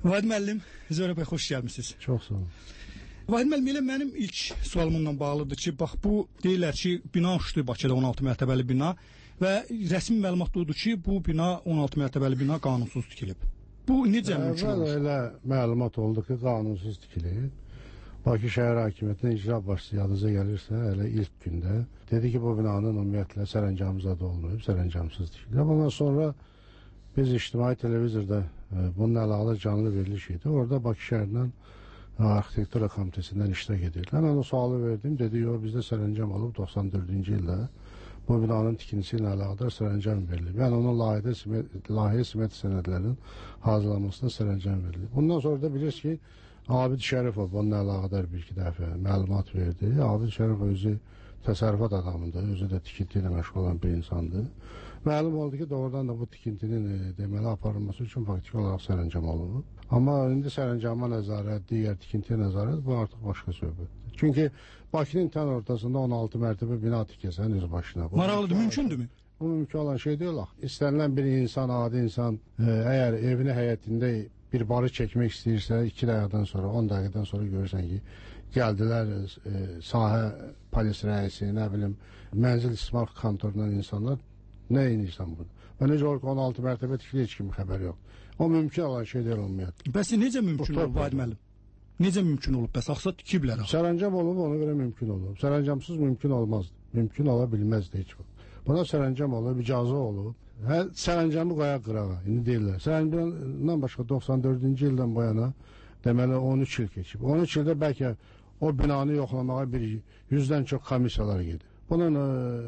Vahid müəllim, Zöhrə bəy, xoş gəlmisiniz. Çox sağ olun. Vahid müəllim, elə mənim ilk sualımla bağlıdır ki, bax bu deyirlər ki, bina uçdu Bakıda 16 mərtəbəli bina və rəsmi məlumat odur ki, bu bina 16 mərtəbəli bina qanunsuz tikilib. Bu necə mümkün olur? Elə məlumat oldu ki, qanunsuz tikilib. Bakı şəhər hakimiyyətinin icra başçısı yadınıza gəlirsə, elə ilk gündə dedi ki, bu binanın ümumiyyətlə sərəncamı zad olmayıb, sərəncamsız tikilib. Ondan sonra biz ictimai televizorda bunun əlaqəli canlı veriliş idi. Orada Bakı şəhərindən arxitektura komitəsindən iştirak edirlər. Mən o sualı verdim, dedi, yox, bizdə sərəncam olub 94-cü ildə bu binanın tikintisi ilə əlaqədar sərəncam verilib. Yəni onun layihə simət sənədlərinin hazırlanmasına sərəncam verilib. Bundan sonra da bilirsiniz ki, Abid Şərifov bununla əlaqədar bir-iki dəfə məlumat verdi. Abid Şərifov özü təsərrüfat adamıdır, özü də tikinti ilə məşğul olan bir insandır. Məlum oldu ki, doğrudan da bu tikintinin deməli aparılması üçün faktiki olaraq sərəncam olunub. Amma indi sərəncama nəzarət, digər tikintiyə nəzarət bu artıq başqa söhbətdir. Çünki Bakının tən ortasında 16 mərtəbə bina tikəsən öz başına. Maraqlıdır, mümkündürmü? Bu mümkün olan şey deyil. İstənilən bir insan, adi insan əgər evini həyətində bir barı çəkmək istəyirsə 2 dəqiqədən sonra, 10 dəqiqədən sonra görürsən ki, gəldilər sahə polis rəisi, nə bilim, mənzil istismar kontorundan insanlar, nə inirsən burada? Və necə olur ki, 16 mərtəbə tikili heç kimin xəbəri yox. O mümkün olan şey deyil ümumiyyətlə. Bəs necə mümkün olub, Vahid müəllim? Necə mümkün olub? Bəs axsa tikiblər? Sərəncam olub, ona görə mümkün olub. Sərəncamsız mümkün olmazdı. Mümkün ola bilməzdi heç vaxt. Buna sərəncam olub, icazə olub. Sərəncamı qoyaq qırağa, indi deyirlər. Sərəncamdan başqa 94-cü ildən bu yana deməli 13 il keçib. 13 ildə bəlkə o binanı yoxlamağa bir 100-dən çox komissiyalar gedir. Bunun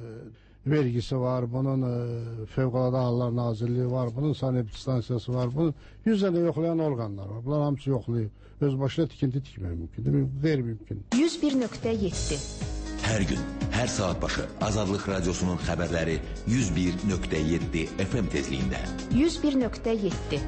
vergisi var, bunun Fövqəladə Hallar Nazirliyi var, bunun sanitariya stansiyası var, bunun 100-dən də yoxlayan orqanlar var. Bunlar hamısı yoxlayıb. Öz başına tikinti tikmək mümkündür, qeyri-mümkün. 101.7 Hər gün, hər saat başı Azadlıq Radiosunun xəbərləri 101.7 FM tezliyində. 101.7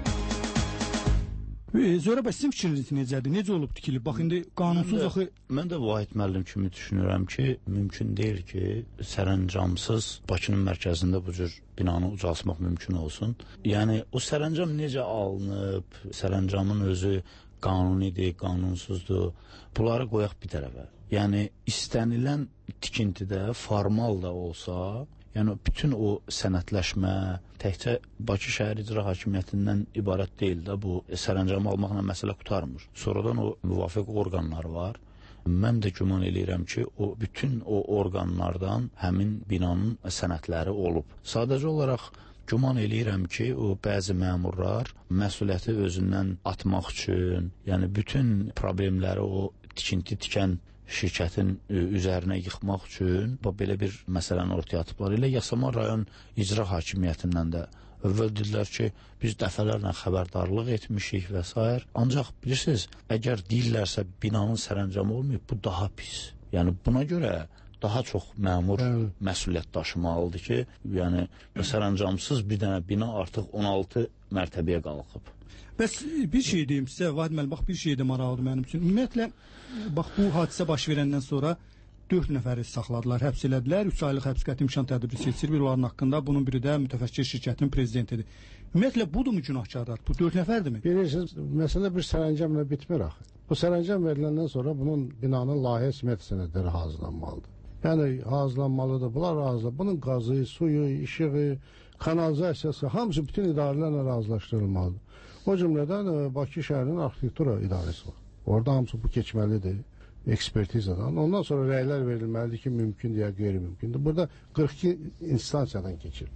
Zöhrə bəy, sizin fikriniz necədir? Necə olub tikilib? Bax, indi qanunsuz axı... Mən də Vahid müəllim kimi düşünürəm ki, mümkün deyil ki, sərəncamsız Bakının mərkəzində bu cür binanı ucaltmaq mümkün olsun. Yəni, o sərəncam necə alınıb, sərəncamın özü qanunidir, qanunsuzdur, bunları qoyaq bir tərəfə. Yəni, istənilən tikintidə formal da olsa, yəni bütün o sənədləşmə təkcə Bakı şəhər icra hakimiyyətindən ibarət deyil də, bu sərəncamı almaqla məsələ qurtarmır. Sonradan o müvafiq orqanlar var. Mən də güman eləyirəm ki, o bütün o orqanlardan həmin binanın sənədləri olub. Sadəcə olaraq güman eləyirəm ki, o bəzi məmurlar məsuliyyəti özündən atmaq üçün, yəni bütün problemləri o tikinti tikən şirkətin üzərinə yıxmaq üçün belə bir məsələni ortaya atıblar. Elə Yasamal rayon icra hakimiyyətindən də əvvəl dedilər ki, biz dəfələrlə xəbərdarlıq etmişik və s. Ancaq bilirsiniz, əgər deyirlərsə binanın sərəncamı olmayıb, bu daha pis. Yəni buna görə daha çox məmur məsuliyyət daşımalıdır ki, yəni sərəncamsız bir dənə bina artıq 16 mərtəbəyə qalxıb. Bəs bir şey deyim sizə, Vahid müəllim, bax bir şey də maraqlıdır mənim üçün. Ümumiyyətlə, bax bu hadisə baş verəndən sonra 4 nəfəri saxladılar, həbs elədilər, 3 aylıq həbs qəti imkan tədbiri seçilib onların haqqında, bunun biri də mütəfəkkir şirkətin prezidentidir. Ümumiyyətlə, budur mu günahkarlar? Bu 4 nəfərdirmi? Bilirsiniz, məsələ bir sərəncamla bitmir axı. Bu sərəncam veriləndən sonra bunun binanın layihə simət sənədləri hazırlanmalıdır. Yəni, hazırlanmalıdır, bunlar razılar. Bunun qazı, suyu, işığı, kanalizasiyası, hamısı bütün idarələrlə razılaşdırılmalıdır. O cümlədən Bakı şəhərinin arxitektura idarəsi var. Orada hamısı bu keçməlidir, ekspertizadan. Ondan sonra rəylər verilməlidir ki, mümkündür ya qeyri-mümkündür. Burada 42 instansiyadan keçir.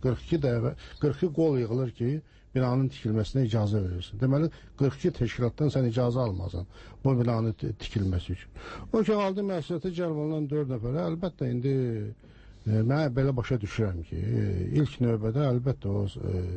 42 qol yığılır ki, binanın tikilməsinə icazə verirsin. Deməli, 42 təşkilatdan sən icazə almasan bu binanın tikilməsi üçün. O ki, aldı məsuliyyətə cəlb olunan 4 nəfərə, əlbəttə indi mən belə başa düşürəm ki, ilk növbədə əlbəttə o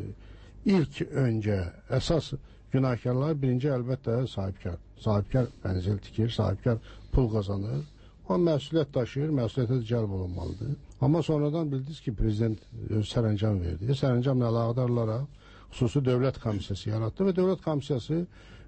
ilk öncə əsas günahkarlar birinci əlbəttə sahibkar. Sahibkar mənzil tikir, sahibkar pul qazanır. O məsuliyyət daşıyır, məsuliyyətə cəlb olunmalıdır. Amma sonradan bildiniz ki, prezident öz sərəncam verdi. Sərəncamla əlaqədar olaraq xüsusi dövlət komissiyası yaratdı və dövlət komissiyası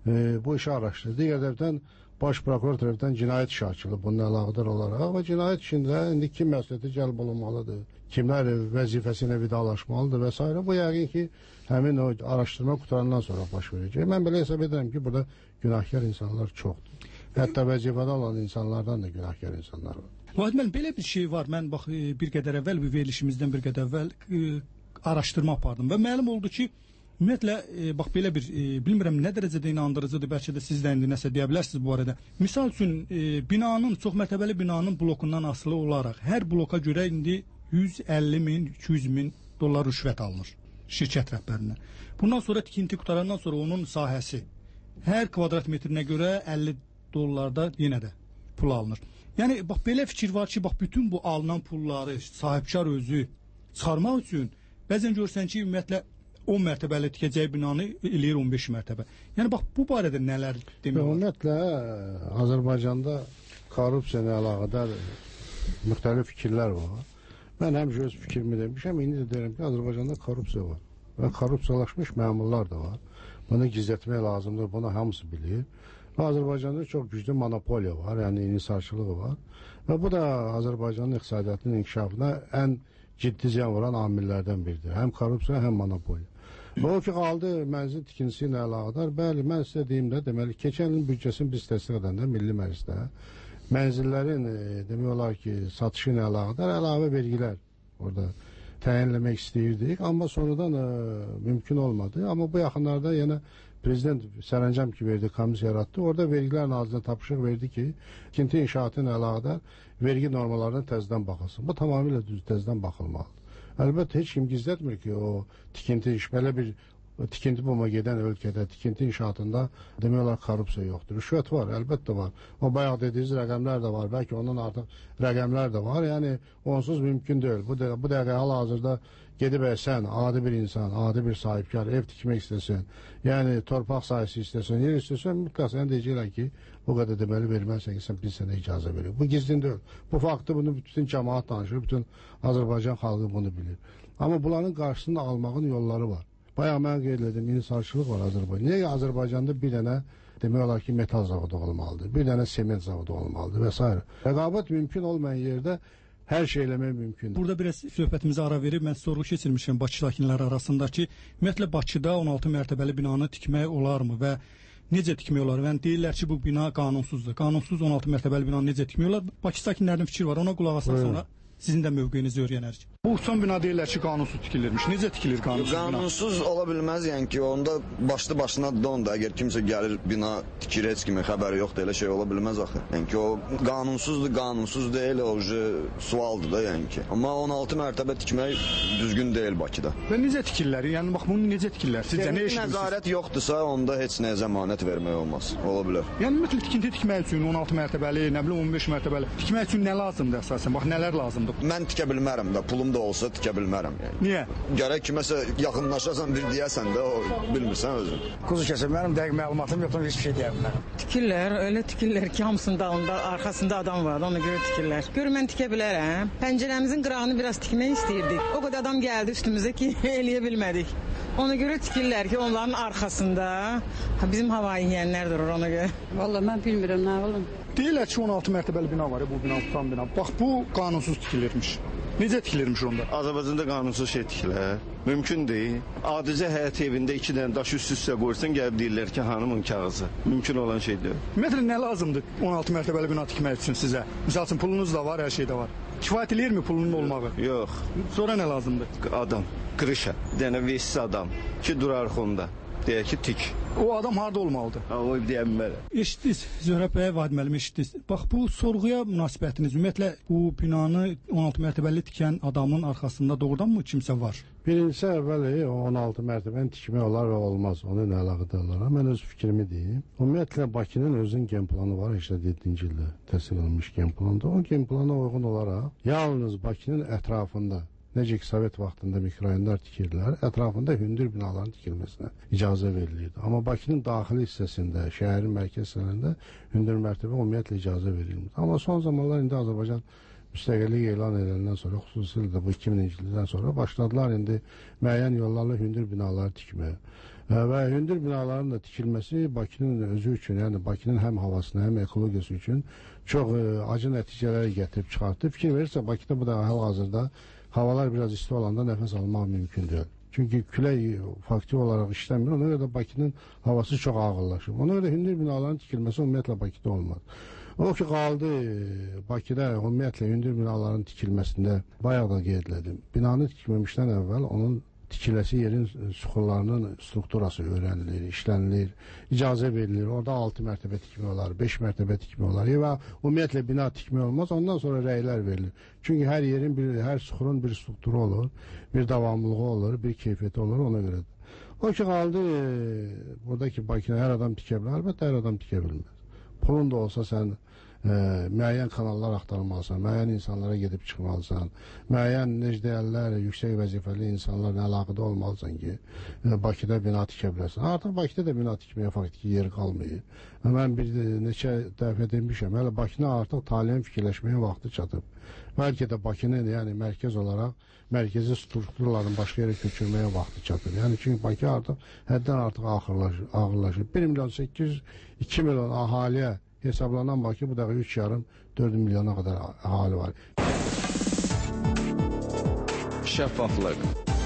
bu işi araşdırır. Digər tərəfdən Baş prokuror tərəfindən cinayət işi açılıb bununla əlaqədar olaraq və cinayət işində indi kim məsuliyyəti cəlb olunmalıdır, kimlər vəzifəsi ilə vidalaşmalıdır və s. Bu yəqin ki, həmin o araşdırma qutarandan sonra baş verəcək. Mən belə hesab edirəm ki, burada günahkar insanlar çoxdur. Hətta vəzifədə olan insanlardan da günahkar insanlar var. Vahid müəllim, belə bir şey var. Mən bax bir qədər əvvəl, bir verilişimizdən bir qədər əvvəl araşdırma apardım və məlum oldu ki, ümumiyyətlə, bax belə bir, bilmirəm nə dərəcədə inandırıcıdır, bəlkə də siz də indi nəsə deyə bilərsiniz bu arada. Misal üçün, binanın, çoxmərtəbəli binanın blokundan asılı olaraq hər bloka görə indi 150 min, 200 min dollar rüşvət alınır şirkət rəhbərinə. Bundan sonra tikinti qutarandan sonra onun sahəsi hər kvadrat metrinə görə 50 dollarda yenə də pul alınır. Yəni, bax belə fikir var ki, bax bütün bu alınan pulları sahibkar özü çıxarmaq üçün bəzən görsən ki, ümumiyyətlə 10 mərtəbəli tikəcəyi binanı eləyir 15 mərtəbə. Yəni, bax, bu barədə nələr demək var? Ümumiyyətlə, Azərbaycanda korrupsiya ilə əlaqədar müxtəlif fikirlər var. Mən həmişə öz fikrimi demişəm, indi də deyirəm ki, Azərbaycanda korrupsiya var. Və korrupsiyalaşmış məmurlar da var. Bunu gizlətmək lazımdır, bunu hamısı bilir. Və Azərbaycanda çox güclü monopoliya var, yəni inhisarçılığı var. Və bu da Azərbaycanın iqtisadiyyatının inkişafına ən ciddi ziyan vuran amillərdən biridir. Həm korrupsiya, həm monopoliya. Və o ki, qaldı mənzil tikintisi ilə əlaqədar. Bəli, mən sizə deyim də, deməli, keçən ilin büdcəsini biz təsdiq edəndə Milli Məclisdə mənzillərin, demək olar ki, satışı ilə əlaqədar əlavə vergilər orada təyinləmək istəyirdik. Amma sonradan mümkün olmadı. Amma bu yaxınlarda yenə Prezident sərəncam ki verdi, komissiya yaratdı. Orada vergilər nazirində tapışıq verdi ki, tikinti inşaatı ilə əlaqədar vergi normalarına təzədən baxılsın. Bu tamamilə düz təzədən baxılmalıdır. Əlbəttə, heç kim gizlətmir ki, o tikinti iş, belə bir tikinti buma gedən ölkədə, tikinti inşaatında demək olar korrupsiya yoxdur. Rüşvət var, əlbəttə var. O bayaq dediyiniz rəqəmlər də var, bəlkə ondan artıq rəqəmlər də var. Yəni, onsuz mümkün deyil. Bu dəqiqə hal-hazırda gedib sən, adi bir insan, adi bir sahibkar, ev tikmək istəsən, yəni torpaq sahəsi istəsən, yer istəsən, mütləq sənə deyəcəklər ki, bu qədər deməli verməzsən ki, sən biz sənə icazə verir. Bu gizlin deyil. Bu faktı bunu bütün cəmaat danışır, bütün Azərbaycan xalqı bunu bilir. Amma bunların qarşısını almağın yolları var. Bayaq mən qeyd edim, inhisarçılıq var Azərbaycanda. Niyə Azərbaycanda bir dənə demək olar ki, metal zavodu olmalıdır, bir dənə sement zavodu olmalıdır və s. Rəqabət mümkün olmayan yerdə hər şey eləmək mümkündür. Burada biraz söhbətimizə ara verib, mən sorğu keçirmişəm Bakı sakinləri arasında ki, ümumiyyətlə Bakıda 16 mərtəbəli binanı tikmək olarmı və necə tikmək olar? Yəni deyirlər ki, bu bina qanunsuzdur. Qanunsuz 16 mərtəbəli binanı necə tikmək olar? Bakı sakinlərinin fikri var. Ona qulaq asaq sonra sizin də mövqeyinizi öyrənərik. Bu son bina deyirlər ki, qanunsuz tikilirmiş. Necə tikilir qanunsuz bina? Qanunsuz ola bilməz, yəni ki, onda başlı başına dondur. Əgər kimsə gəlir bina tikir, heç kimin xəbəri yoxdur, elə şey ola bilməz axı. Yəni ki, o qanunsuzdur, qanunsuz deyil, o sualdır da, yəni ki. Amma 16 mərtəbə tikmək düzgün deyil Bakıda. Və necə tikirlər? Yəni bax bunu necə tikirlər? Sizcə nə eşidirsiniz? Nəzarət yoxdursa, onda heç nəyə zəmanət vermək olmaz. Ola bilər. Yəni ümumiyyətlə tikinti tikmək üçün 16 mərtəbəli, nə bilim 15 mərtəbəli tikmək üçün nə lazımdır əsasən? Bax nələr lazımdır? Mən tikə bilmərəm də, pulum da olsa tikə bilmərəm yəni. Niyə? Gərək kiməsə yaxınlaşasan, bir deyəsən də, o bilmirsən özün. Quzu kəsə, mənim dəqiq məlumatım yoxdur, heç bir şey deyə bilmərəm. Tikirlər, elə tikirlər ki, hamısının dalında, arxasında adam var, ona görə tikirlər. Gör, mən tikə bilərəm. Pəncərəmizin qırağını biraz tikmək istəyirdik. O qədər adam gəldi üstümüzə ki, eləyə bilmədik. Ona görə tikirlər ki, onların arxasında bizim hava yiyənlər durur ona görə. Vallahi mən bilmirəm nə olum. Deyirlər ki, 16 mərtəbəli bina var, bu bina tutan bina. Bax, bu qanunsuz tikilirmiş. Necə tikilirmiş onda? Azərbaycanda qanunsuz şey tikilər. Mümkün deyil. Adicə həyat evində 2 dənə daş üst-üstə qoyursan, gəlib deyirlər ki, hanımın kağızı. Mümkün olan şey deyil. Ümumiyyətlə, nə lazımdır 16 mərtəbəli bina tikmək üçün sizə? Misal üçün, pulunuz da var, hər şey də var. Kifayət eləyirmi pulunun olmağı? Yox. Sonra nə lazımdır? Adam, qırışa, dənə vesiz adam ki, durar xonda. Deyək ki, tik. O adam harda olmalıdır? O deyəm mənə. Eşitdiniz, Zöhrə bəy, Vahid müəllim, eşitdiniz. Bax, bu sorğuya münasibətiniz, ümumiyyətlə, bu binanı 16 mərtəbəli tikən adamın arxasında doğrudanmı kimsə var? Birincisi, əvvəli 16 mərtəbəni tikmək olar və olmaz. Onu ilə əlaqədarlara. Mən öz fikrimi deyim. Ümumiyyətlə, Bakının özünün gen planı var, 87-ci ildə təsdiq edilmiş gen planında. O gen plana uyğun olaraq, yalnız Bakının ətrafında, necə ki, Sovet vaxtında mikrorayonlar tikirdilər, ətrafında hündür binaların tikilməsinə icazə verilirdi. Amma Bakının daxili hissəsində, şəhərin mərkəz hissələrində hündür mərtəbə ümumiyyətlə icazə verilmirdi. Amma son zamanlar indi Azərbaycan müstəqillik elan edəndən sonra, xüsusilə də bu 2000-ci ildən sonra başladılar indi müəyyən yollarla hündür binalar tikməyə. Və hündür binaların da tikilməsi Bakının özü üçün, yəni Bakının həm havasına, həm ekologiyası üçün çox acı nəticələr gətirib çıxartdı. Fikir verirsə, Bakıda bu da hal-hazırda havalar biraz isti olanda nəfəs almaq mümkün deyil. Çünki külək fakti olaraq işləmir, ona görə də Bakının havası çox ağırlaşır. Ona görə hündür binaların tikilməsi ümumiyyətlə Bakıda olmaz. O ki, qaldı Bakıda ümumiyyətlə hündür binaların tikilməsində bayaq da qeyd etdim. Binanı tikməmişdən əvvəl onun tikiləsi yerin süxurlarının strukturası öyrənilir, işlənilir, icazə verilir. Orada 6 mərtəbə tikmək olar, 5 mərtəbə tikmək olar və ümumiyyətlə bina tikmək olmaz. Ondan sonra rəylər verilir. Çünki hər yerin, hər süxurun bir strukturu olur, bir davamlılığı olur, bir keyfiyyəti olur, ona görədir. O ki, qaldı buradakı Bakıda hər adam tikə bilər, əlbəttə hər adam tikə bilməz. Pulun da olsa sən müəyyən kanallar axtarmalısan, müəyyən insanlara gedib çıxmalısan, müəyyən necə deyərlər, yüksək vəzifəli insanlarla əlaqədə olmalısan ki, Bakıda bina tikə bilərsən. Artıq Bakıda da bina tikməyə faktiki yer qalmayır. Mən bir neçə dəfə demişəm, hələ Bakını artıq taliyin fikirləşməyə vaxtı çatıb. Bəlkə də Bakını yəni mərkəz olaraq mərkəzi strukturların başqa yerə köçürməyə vaxtı çatıb. Yəni çünki Bakı artıq həddən artıq ağırlaşır. 1 milyon 800, 2 milyon ahaliyə hesablanan Bakı bu dəqiqə 3,5-4 milyona qədər əhali var. Şəffaflıq.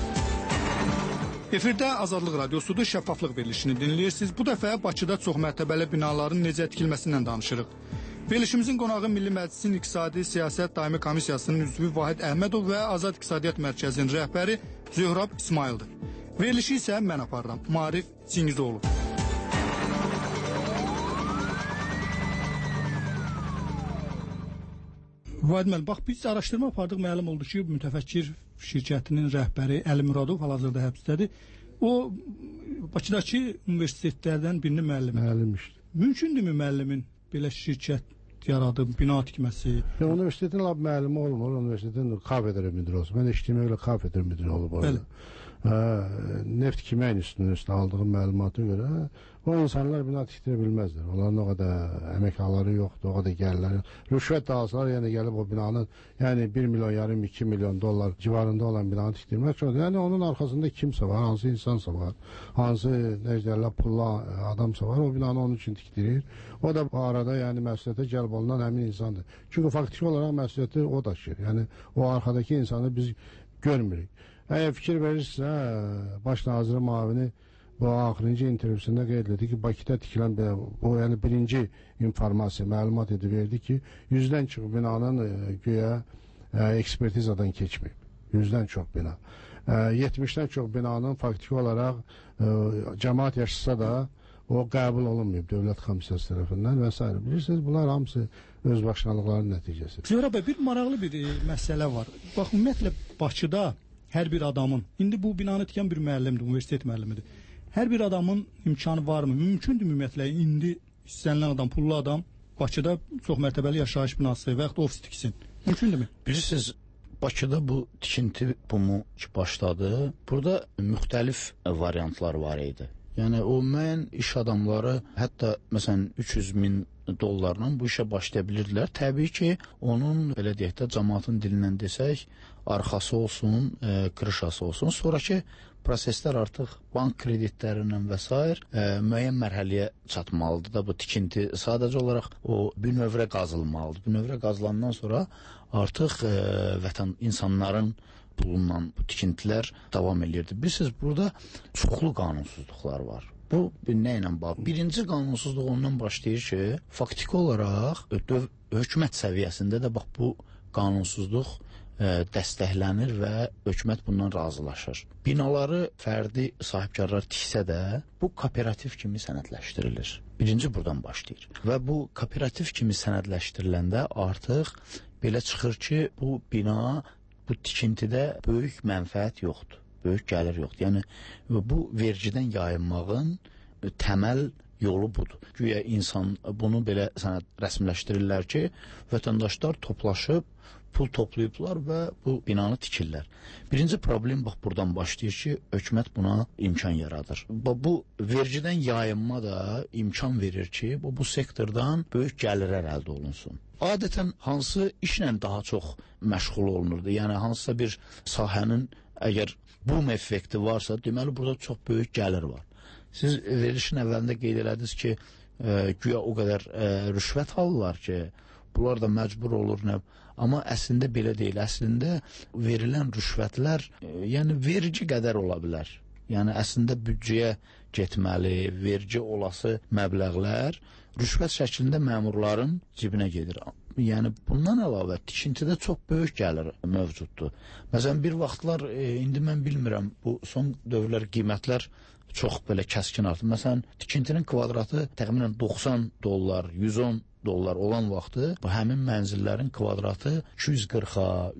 Efirdə Azadlıq Radiosudur, şəffaflıq verilişini dinləyirsiniz. Bu dəfə Bakıda çox mərtəbəli binaların necə tikilməsindən danışırıq. Verilişimizin qonağı Milli Məclisin İqtisadi Siyasət Daimi Komissiyasının üzvü Vahid Əhmədov və Azad İqtisadiyyat Mərkəzinin rəhbəri Zöhrab İsmaildir. Verilişi isə mən aparıram, Marif Çingizoğlu. Vahid müəllim, bax biz araşdırma apardıq, məlum oldu ki, mütəfəkkir şirkətinin rəhbəri Əli Muradov hal-hazırda həbsdədir. O Bakıdakı universitetlərdən birinin müəllimi. Müəllimmişdir. Mümkündürmü müəllimin belə şirkət yaradıb, bina tikməsi? Universitetin lab müəllimi olmur, universitetin kafedra müdürü olsun. Mən eşitdiyimə görə kafedra müdürü olub orada. Neft Kimya İnstitutunun üstündə aldığım məlumata görə o insanlar bina tikdirə bilməzdir. Onların o qədər əməkdaşları yoxdur, o qədər gəlirləri. Rüşvət də alsalar, yəni gəlib o binanın, yəni 1 milyon, yarım 2 milyon dollar civarında olan binanı tikdirmək çoxdur. Yəni onun arxasında kimsə var, hansı insansa var, hansı necələrlə pulla adamsa var, o binanı onun üçün tikdirir. O da bu arada yəni məsuliyyətə cəlb olunan həmin insandır. Çünki faktiki olaraq məsuliyyəti o daşıyır. Yəni o arxadakı insanı biz görmürük. Əgər fikir verirsə, baş nazirin müavini bu axırıncı intervyusunda qeyd etdi ki, Bakıda tikilən o yəni birinci informasiya, məlumat verdi ki, 100-dən çox binanın güya ekspertizadan keçməyib. 100-dən çox bina. 70-dən çox binanın faktiki olaraq cəmaət yaşasa da o qəbul olunmayıb dövlət komissiyası tərəfindən və s. Bilirsiniz, bunlar hamısı özbaşınalıqların nəticəsi. Zöhrab bəy, bir maraqlı bir məsələ var. Bax, ümumiyyətlə Bakıda hər bir adamın, indi bu binanı tikən bir müəllimdir, universitet müəllimidir. Hər bir adamın imkanı varmı? Mümkündür ümumiyyətlə indi istənilən adam, pullu adam Bakıda çox mərtəbəli yaşayış binası və yaxud ofis tiksin. Mümkündürmü? Bilirsiniz, Bakıda bu tikinti bumu ki başladı. Burada müxtəlif variantlar var idi. Yəni o müəyyən iş adamları hətta məsələn 300 min dollarla bu işə başlaya bilirdilər. Təbii ki, onun belə deyək də cəmaatın dilindən desək, arxası olsun, qırışası olsun. Sonrakı proseslər artıq bank kreditlərindən və s. Müəyyən mərhələyə çatmalıdır da bu tikinti. Sadəcə olaraq o bünövrə qazılmalıdır. Bünövrə qazılandan sonra artıq insanların pulundan bu tikintilər davam edirdi. Bilirsiniz, burada çoxlu qanunsuzluqlar var. Bu nə ilə bağlı? Birinci qanunsuzluq ondan başlayır ki, faktiki olaraq hökumət səviyyəsində də bax bu qanunsuzluq dəstəklənir və hökumət bundan razılaşır. Binaları fərdi sahibkarlar tiksə də bu kooperativ kimi sənədləşdirilir. Birinci buradan başlayır. Və bu kooperativ kimi sənədləşdiriləndə artıq belə çıxır ki, bu bina, bu tikintidə böyük mənfəət yoxdur. Böyük gəlir yoxdur. Yəni bu vergidən yayınmağın təməl yolu budur. Güya insan bunu belə rəsmiləşdirirlər ki, vətəndaşlar toplaşıb pul toplayıblar və bu binanı tikirlər. Birinci problem bax buradan başlayır ki, hökumət buna imkan yaradır. Bu vergidən yayınma da imkan verir ki, bu sektordan böyük gəlirlər əldə olunsun. Adətən hansı işlə daha çox məşğul olunurdu? Yəni hansısa bir sahənin əgər boom effekti varsa, deməli burada çox böyük gəlir var. Siz verilişin əvvəlində qeyd elədiniz ki, güya o qədər rüşvət alırlar ki, bunlar da məcbur olur nə? Amma əslində belə deyil. Əslində verilən rüşvətlər, yəni vergi qədər ola bilər. Yəni əslində büdcəyə getməli, vergi olası məbləğlər rüşvət şəklində məmurların cibinə gedir. Yəni bundan əlavə tikintidə çox böyük gəlir mövcuddur. Məsələn bir vaxtlar indi mən bilmirəm, bu son dövrlər qiymətlər çox belə kəskin artır. Məsələn tikintinin kvadratı təxminən $90, $110 olan vaxtı bu həmin mənzillərin kvadratı $240-a,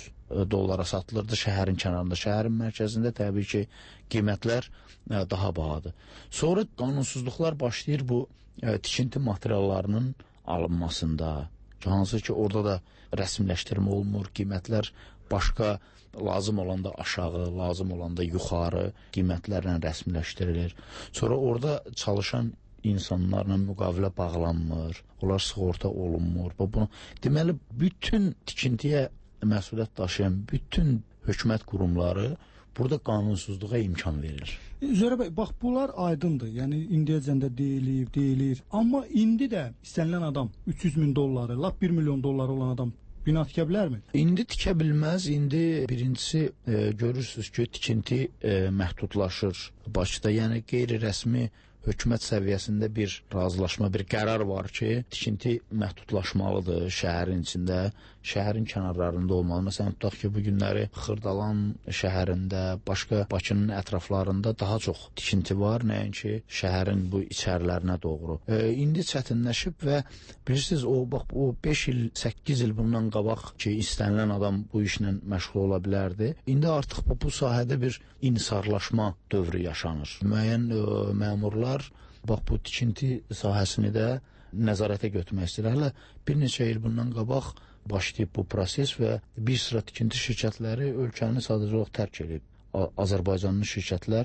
$300 satılırdı şəhərin kənarında. Şəhərin mərkəzində təbii ki, qiymətlər daha bahadır. Sonra qanunsuzluqlar başlayır bu tikinti materiallarının alınmasında. Hansı ki, orada da rəsmiləşdirmə olunmur, qiymətlər başqa lazım olanda aşağı, lazım olanda yuxarı qiymətlərlə rəsmiləşdirilir. Sonra orada çalışan insanlarla müqavilə bağlanmır, onlar sığorta olunmur. Deməli, bütün tikintiyə məsuliyyət daşıyan bütün hökumət qurumları burada qanunsuzluğa imkan verir. Zöhrə bəy, bax bunlar aydındır. Yəni indiyəcən də deyilir. Amma indi də istənilən adam $300.000, lap $1 milyon olan adam bina tikə bilərmi? İndi tikə bilməz. İndi birincisi görürsünüz ki, tikinti məhdudlaşır Bakıda. Yəni qeyri-rəsmi hökumət səviyyəsində bir razılaşma, bir qərar var ki, tikinti məhdudlaşmalıdır şəhərin içində, şəhərin kənarlarında olmalı. Məsələn, tutaq ki, bu günləri Xırdalan şəhərində, başqa Bakının ətraflarında daha çox tikinti var, nəinki şəhərin bu içərilərinə doğru. İndi çətinləşib və bilirsiniz, o 5 il, 8 il bundan qabaq ki, istənilən adam bu işlə məşğul ola bilərdi. İndi artıq bu sahədə bir insarlaşma dövrü yaşanır. Müəyyən məmurlar bax bu tikinti sahəsini də nəzarətə götürmək istəyir. Hələ bir neçə il bundan qabaq başlayıb bu proses və bir sıra tikinti şirkətləri ölkəni sadəcə olaraq tərk edib. Azərbaycanlı şirkətlər,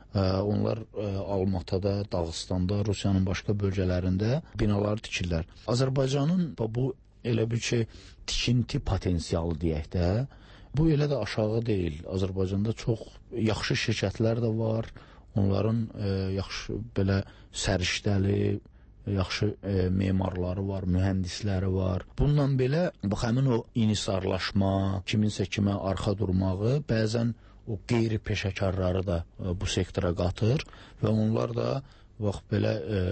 onlar Almatada, Dağıstanda, Rusiyanın başqa bölgələrində binaları tikirlər. Azərbaycanın bu elə bir ki, tikinti potensialı deyək də, bu elə də aşağı deyil. Azərbaycanda çox yaxşı şirkətlər də var. Onların yaxşı belə səriştəli, yaxşı memarları var, mühəndisləri var. Bununla belə bax həmin o inisarlaşma, kiminsə kimə arxa durmağı, bəzən o qeyri-peşəkarları da bu sektora qatır və onlar da bax belə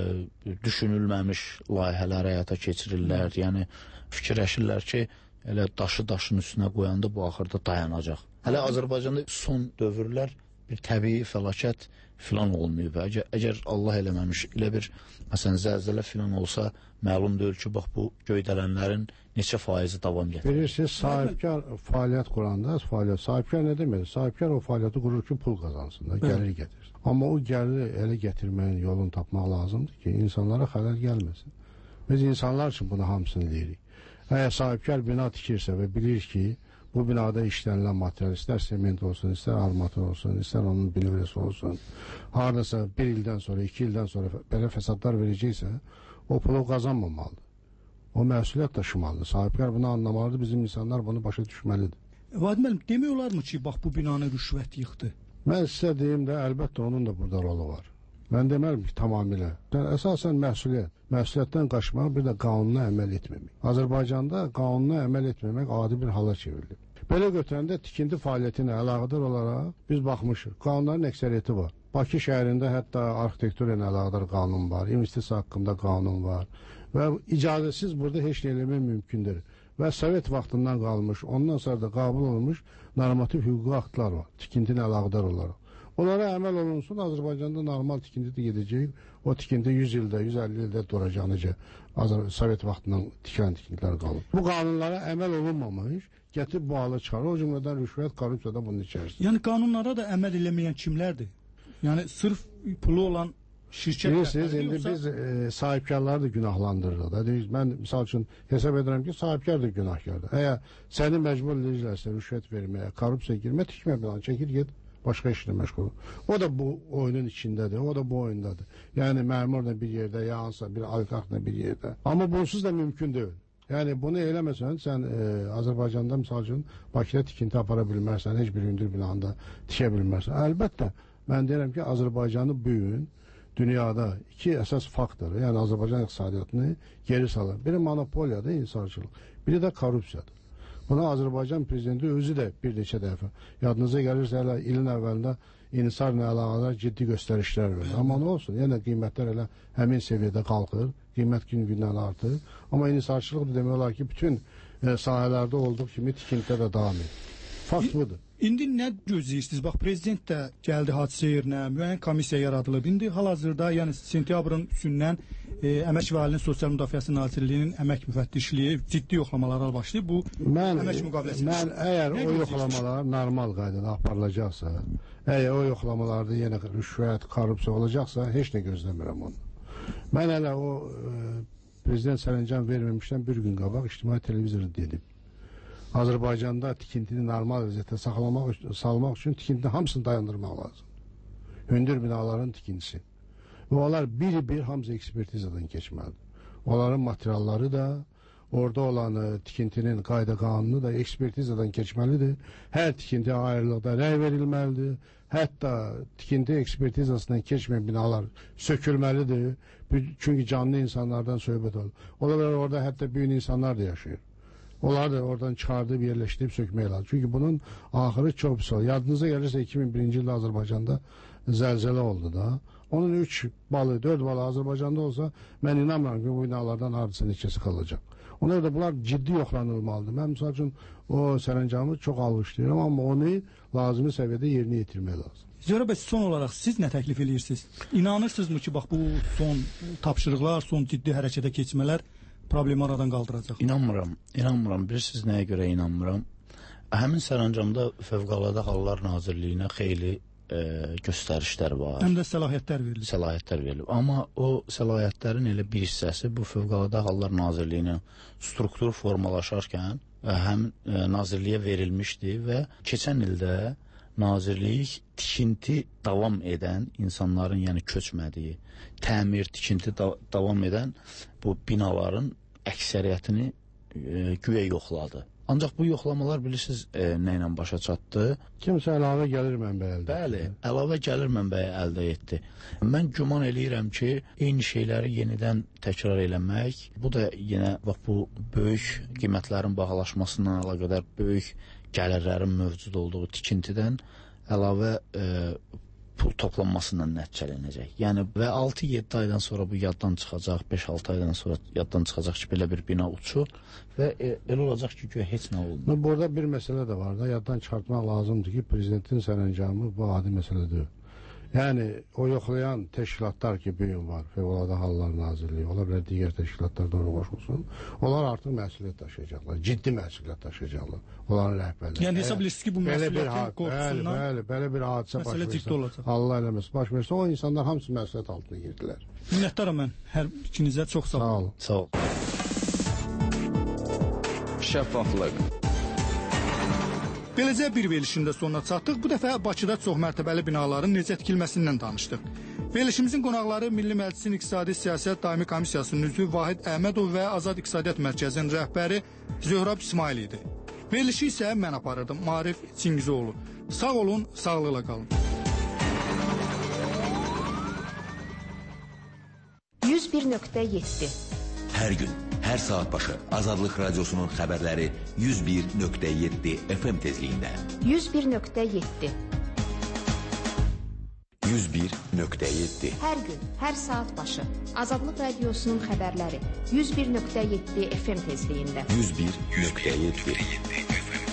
düşünülməmiş layihələr həyata keçirirlər. Yəni fikirləşirlər ki, elə daşı daşın üstünə qoyanda bu axırda dayanacaq. Hələ Azərbaycanda son dövrlər bir təbii fəlakət filan olmayıb. Əgər Allah eləməmiş, elə bir məsələn zəlzələ filan olsa, məlum deyil ki, bax bu göydələnlərin neçə faizi davam gətirir. Bilirsiniz, sahibkar fəaliyyət quranda, sahibkar nə demək? Sahibkar o fəaliyyəti qurur ki, pul qazansın da, gəlir gətirsin. Amma o gəliri elə gətirməyin yolunu tapmaq lazımdır ki, insanlara xələl gəlməsin. Biz insanlar üçün bunu hamısını deyirik. Əgər sahibkar bina tikirsə və bilir ki, bu binada işlənilən material, istər sement olsun, istər armatür olsun, istər onun bilirəsi olsun, haradasa bir ildən sonra, 2 ildən sonra belə fəsadlar verəcəksə, o pulu qazanmamalıdır. O məsuliyyət daşımalıdır. Sahibkar bunu anlamalıdır, bizim insanlar bunu başa düşməlidir. Vadim müəllim, demək olarmı ki, bax bu binanı rüşvət yıxdı? Mən sizə deyim də, əlbəttə onun da burada rolu var. Mən demərəm ki, tamamilə. Əsasən məsuliyyətdən qaçmaq, bir də qanuna əməl etməmək. Azərbaycanda qanuna əməl etməmək adi bir hala çevrilir. Belə götürəndə tikinti fəaliyyətinə əlaqədar olaraq biz baxmışıq. Qanunların əksəriyyəti var. Bakı şəhərində hətta arxitektura ilə əlaqədar qanun var, investisiya haqqında qanun var və icazəsiz burada heç nə eləmək mümkündür. Və Sovet vaxtından qalmış, ondan sonra da qəbul olunmuş normativ hüquqi aktlar var, tikinti ilə əlaqədar olaraq. Onlara əməl olunsun, Azərbaycanda normal tikinti də gedəcək, o tikinti 100 ildə, 150 ildə duracaq, necə Sovet vaxtından tikilən tikintilər qalıb. Bu qanunlara əməl olunmamış, gətirib bu halı çıxarır, o cümlədən rüşvət, korrupsiya da bunun içərisində. Yəni qanunlara da əməl eləməyən kimlərdir? Yəni sırf pulu olan şirkət bilirsiniz, indi yoxsa... biz sahibkarları da günahlandırırıq da. Mən misal üçün hesab edirəm ki, sahibkar da günahkardır. Əgər səni məcbur edirlərsə rüşvət verməyə, korrupsiya girmə, tikmə bilan, çəkir get, başqa işlə məşğul. O da bu oyunun içindədir, o da bu oyundadır. Yəni məmurla bir yerdə, ya hansısa bir oliqarxla bir yerdə. Amma bunsuz da mümkün deyil. Yəni bunu eləməsən, sən Azərbaycanda misal üçün Bakıda tikinti apara bilmərsən, heç bir hündür binanda tikə bilmərsən. Əlbəttə, mən deyirəm ki, Azərbaycanı bu gün dünyada iki əsas faktor, yəni Azərbaycan iqtisadiyyatını geri salır. Biri monopoliyadır, inhisarçılıq, biri də korrupsiyadır. Buna Azərbaycan prezidenti özü də bir neçə dəfə, yadınıza gəlirsə, hələ ilin əvvəlində inhisarla əlaqədar ciddi göstərişlər verir. Amma nə olsun, yenə qiymətlər elə həmin səviyyədə qalxır, qiymət gün-gündən artır. Amma inhisarçılıq da demək olar ki, bütün sahələrdə olduğu kimi tikintidə də davam edir. Fakt budur. İndi nə gözləyirsiniz? Bax, prezident də gəldi hadisə yerinə, müəyyən komissiya yaradılıb. İndi hal-hazırda, yəni sentyabrın 3-dən Əmək və Əhalinin Sosial Müdafiəsi Nazirliyinin əmək müfəttişliyi ciddi yoxlamalara başlayıb. Bu əmək müqaviləsi. Mən əgər o yoxlamalar normal qaydada aparılacaqsa, əgər o yoxlamalarda yenə rüşvət, korrupsiya olacaqsa, heç nə gözləmirəm onu. Mən hələ o prezident sərəncam verməmişdən bir gün qabaq ictimai televizorda dedim. Azərbaycanda tikintini normal vəziyyətdə salmaq üçün tikintini hamısını dayandırmaq lazım. Hündür binaların tikintisi. Və onlar bir-bir hamısı ekspertizadan keçməlidir. Onların materialları da, orada olan tikintinin qayda qanunu da ekspertizadan keçməlidir. Hər tikintiyə ayrılıqda rəy verilməlidir. Hətta tikinti ekspertizasından keçməyən binalar sökülməlidir. Çünki canlı insanlardan söhbət olur. Onlar orada hətta büyük insanlar da yaşayır. Onlar da oradan çıxardıb, yerləşdirib sökmək lazım. Çünki bunun axırı çox pis olur. Yadınıza gəlirsə 2001-ci ildə Azərbaycanda zəlzələ oldu da. Onun 3 balı, 4 balı Azərbaycanda olsa, mən inanmıram ki, bu binalardan hadisə neçəsi qalacaq. Ona da bunlar ciddi yoxlanılmalıdır. Mən misal üçün o sərəncamı çox alışlayıram, amma onu lazımi səviyyədə yerinə yetirmək lazım. Zöhrə bəy, son olaraq siz nə təklif edirsiniz? İnanırsınızmı ki, bax bu son tapşırıqlar, son ciddi hərəkətə keçmələr problemi aradan qaldıracaq? İnanmıram. Bilirsiniz nəyə görə inanmıram? Həmin sərəncamda Fövqəladə Hallar Nazirliyinə xeyli göstərişlər var. Həm də səlahiyyətlər verilib. Amma o səlahiyyətlərin elə bir hissəsi bu Fövqəladə Hallar Nazirliyinin strukturu formalaşarkən həm nazirliyə verilmişdi və keçən ildə nazirlik tikinti davam edən insanların, yəni köçmədiyi, təmir, tikinti davam edən bu binaların əksəriyyətini güya yoxladı. Ancaq bu yoxlamalar bilirsiniz nə ilə başa çatdı? Kimsə əlavə gəlir mənbəyi əldə etdi. Bəli, əlavə gəlir mənbəyi əldə etdi. Mən güman eləyirəm ki, eyni şeyləri yenidən təkrar eləmək, bu da yenə bax bu böyük qiymətlərin bahalaşmasından əlaqədar böyük gəlirlərin mövcud olduğu tikintidən əlavə pul toplanmasından nəticələnəcək. Yəni və 6-7 aydan sonra bu yaddan çıxacaq, 5-6 aydan sonra yaddan çıxacaq ki, belə bir bina uçur və elə olacaq ki, heç nə olmur. Burada bir məsələ də var da, yaddan çıxartmaq lazımdır ki, prezidentin sərəncamı bu adi məsələ deyil. Yəni o yoxlayan təşkilatlar ki, bu gün var, Fövqəladə Hallar Nazirliyi, ola bilər digər təşkilatlar da qoş olsun, onlar artıq məsuliyyət daşıyacaqlar, ciddi məsuliyyət daşıyacaqlar, onların rəhbərləri. Yəni hesab edirsiniz ki, bu məsuliyyətin qorxusundan belə bir hadisə baş versə, Allah eləməsin, baş versə, o insanlar hamısı məsuliyyət altına girdilər. Minnətdaram mən hər ikinizə, çox sağ olun. Sağ olun. Şəffaflıq. Beləcə bir verilişində sonuna çatdıq. Bu dəfə Bakıda çoxmərtəbəli binaların necə tikilməsindən danışdıq. Verilişimizin qonaqları Milli Məclisin İqtisadi Siyasət Daimi Komissiyasının üzvü Vahid Əhmədov və Azad İqtisadiyyat Mərkəzinin rəhbəri Zöhrab İsmail idi. Verilişi isə mən aparırdım, Maarif Çingizoğlu. Sağ olun, sağlıqla qalın. 101.7 Hər gün, hər saat başı Azadlıq Radiosunun xəbərləri 101.7 FM tezliyində. 101.7 101.7 Hər gün, hər saat başı Azadlıq Radiosunun xəbərləri 101.7 FM tezliyində. 101.7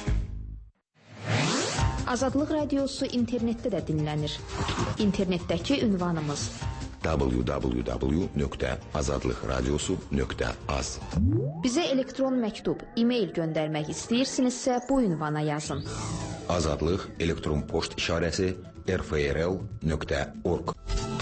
Azadlıq Radiosu internetdə də dinlənir. İnternetdəki ünvanımız www.azadlıqradiosu.az Bizə elektron məktub, e-mail göndərmək istəyirsinizsə bu ünvana yazın. Azadlıq elektron poçt işarəsi rfrl.org